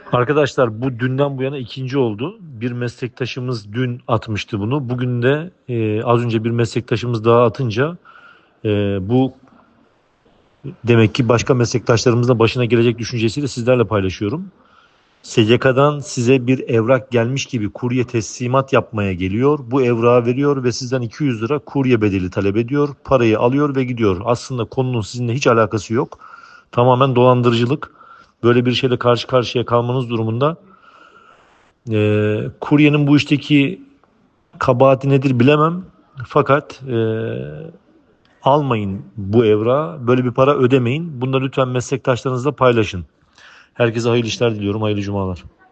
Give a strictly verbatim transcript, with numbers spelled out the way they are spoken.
Arkadaşlar bu dünden bu yana ikinci oldu. Bir meslektaşımız dün atmıştı bunu. Bugün de e, az önce bir meslektaşımız daha atınca e, bu demek ki başka meslektaşlarımızın da başına gelecek düşüncesiyle sizlerle paylaşıyorum. S G K'dan size bir evrak gelmiş gibi kurye teslimat yapmaya geliyor. Bu evrağı veriyor ve sizden iki yüz lira kurye bedeli talep ediyor. Parayı alıyor ve gidiyor. Aslında konunun sizinle hiç alakası yok. Tamamen dolandırıcılık. Böyle bir şeyle karşı karşıya kalmanız durumunda e, kuryenin bu işteki kabahati nedir bilemem. Fakat e, almayın bu evrağı. Böyle bir para ödemeyin. Bunları lütfen meslektaşlarınızla paylaşın. Herkese hayırlı işler diliyorum. Hayırlı cumalar.